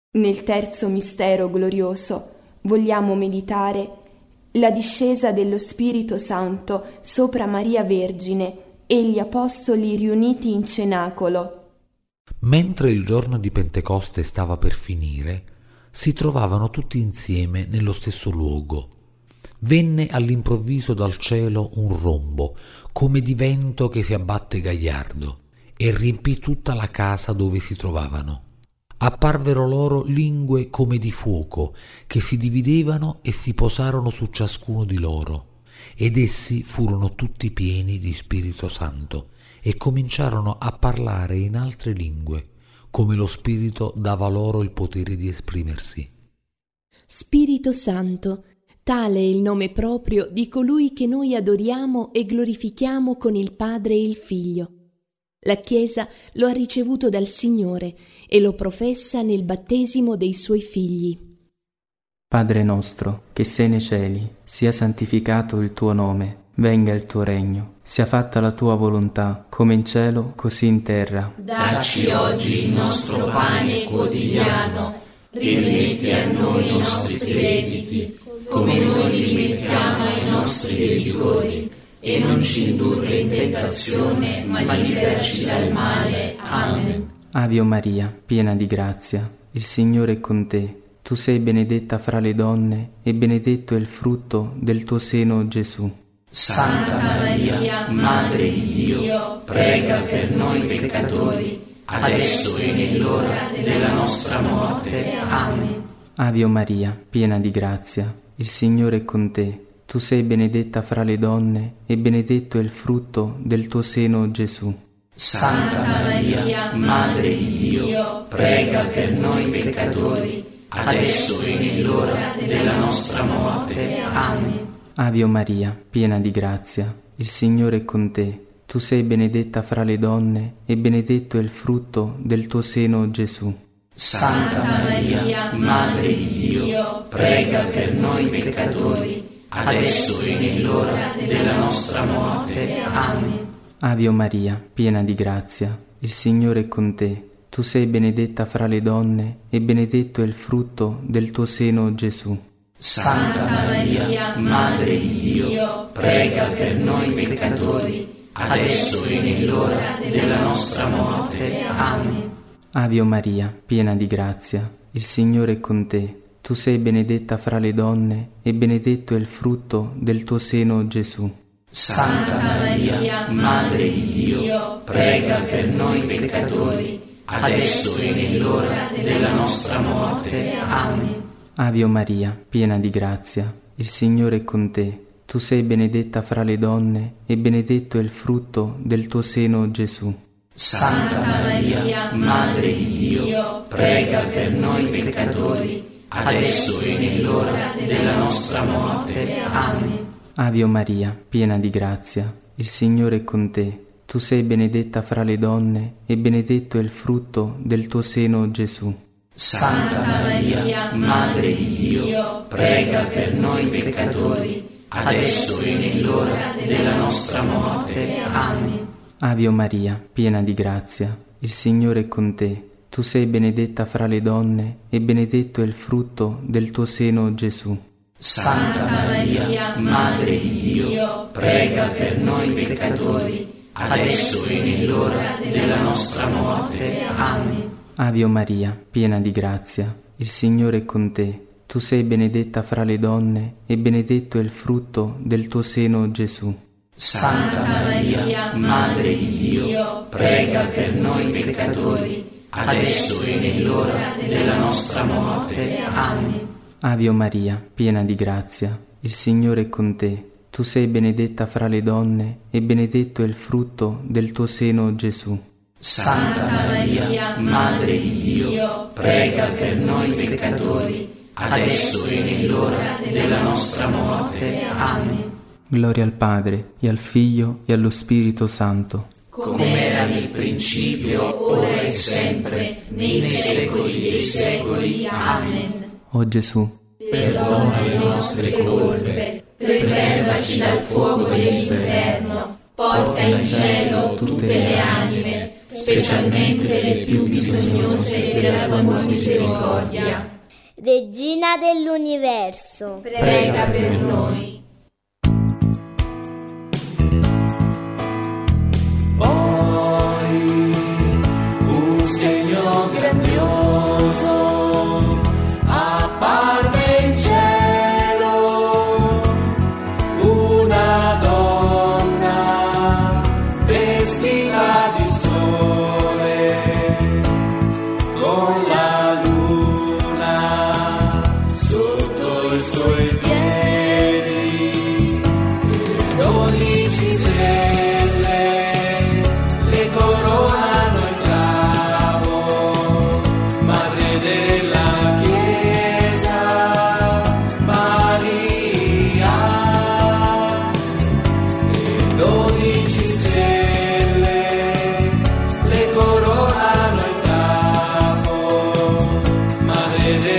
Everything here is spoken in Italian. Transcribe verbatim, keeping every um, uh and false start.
Nel terzo mistero glorioso vogliamo meditare la discesa dello Spirito Santo sopra Maria Vergine e gli Apostoli riuniti in cenacolo. Mentre il giorno di Pentecoste stava per finire, si trovavano tutti insieme nello stesso luogo. Venne all'improvviso dal cielo un rombo, come di vento che si abbatte gagliardo, e riempì tutta la casa dove si trovavano. Apparvero loro lingue come di fuoco, che si dividevano e si posarono su ciascuno di loro, ed essi furono tutti pieni di Spirito Santo, e cominciarono a parlare in altre lingue, come lo Spirito dava loro il potere di esprimersi. Spirito Santo, tale è il nome proprio di colui che noi adoriamo e glorifichiamo con il Padre e il Figlio. La Chiesa lo ha ricevuto dal Signore e lo professa nel battesimo dei suoi figli. Padre nostro, che sei nei cieli, sia santificato il tuo nome, venga il tuo regno, sia fatta la tua volontà, come in cielo, così in terra. Dacci oggi il nostro pane quotidiano, rimetti a noi i nostri debiti, come noi li rimettiamo ai nostri debitori, e non ci indurre in tentazione, ma liberaci dal male. Amen. Ave Maria, piena di grazia, il Signore è con te. Tu sei benedetta fra le donne, e benedetto è il frutto del tuo seno, Gesù. Santa Maria, Madre di Dio, prega per noi peccatori, adesso e nell'ora della nostra morte. Amen. Ave Maria, piena di grazia, il Signore è con te. Tu sei benedetta fra le donne, e benedetto è il frutto del tuo seno, Gesù. Santa Maria, Madre di Dio, prega per noi peccatori, adesso e nell'ora della nostra morte. Amen. Ave Maria, piena di grazia, il Signore è con te. Tu sei benedetta fra le donne, e benedetto è il frutto del tuo seno, Gesù. Santa Maria, Madre di Dio, prega per noi peccatori, adesso e nell'ora della nostra morte. Amen. Ave Maria, piena di grazia, il Signore è con te. Tu sei benedetta fra le donne, e benedetto è il frutto del tuo seno, Gesù. Santa Maria, Madre di Dio, prega per noi peccatori, adesso e nell'ora della nostra morte. Amen. Ave Maria, piena di grazia, il Signore è con te. Tu sei benedetta fra le donne, e benedetto è il frutto del tuo seno, Gesù. Santa Maria, Madre di Dio, prega per noi peccatori, adesso e nell'ora della nostra morte. Amen. Ave Maria, piena di grazia, il Signore è con te. Tu sei benedetta fra le donne, e benedetto è il frutto del tuo seno, Gesù. Santa Maria, Madre di Dio, prega per noi peccatori, adesso e nell'ora della nostra morte. Amen. Ave Maria, piena di grazia, il Signore è con te. Tu sei benedetta fra le donne, e benedetto è il frutto del tuo seno, Gesù. Santa Maria, Madre di Dio, prega per noi peccatori, adesso e nell'ora della nostra morte. Amen. Ave Maria, piena di grazia, il Signore è con te. Tu sei benedetta fra le donne, e benedetto è il frutto del tuo seno, Gesù. Santa Maria, Madre di Dio, prega per noi peccatori, adesso e nell'ora della nostra morte. Amen. Ave Maria, piena di grazia, il Signore è con te. Tu sei benedetta fra le donne, e benedetto è il frutto del tuo seno, Gesù. Santa Maria, Madre di Dio, prega per noi peccatori, adesso e nell'ora della nostra morte. Amen. Ave Maria, piena di grazia, il Signore è con te. Tu sei benedetta fra le donne, e benedetto è il frutto del tuo seno, Gesù. Santa Maria, Madre di Dio, prega per noi peccatori, adesso e nell'ora della nostra morte. Amen. Gloria al Padre, e al Figlio, e allo Spirito Santo. Come era nel principio, ora e sempre, nei secoli dei secoli. Amen. O Gesù, perdona le nostre colpe, preservaci dal fuoco dell'inferno, porta in cielo tutte le anime, specialmente le più bisognose della tua misericordia. Regina dell'universo, prega per noi. Poi un segno grandioso apparve in cielo, una donna vestita di sole, con la luna sotto i suoi piedi, e dodici stelle le coronano il capo, madre della Chiesa, Maria. E dodici stelle le coronano il capo, madre della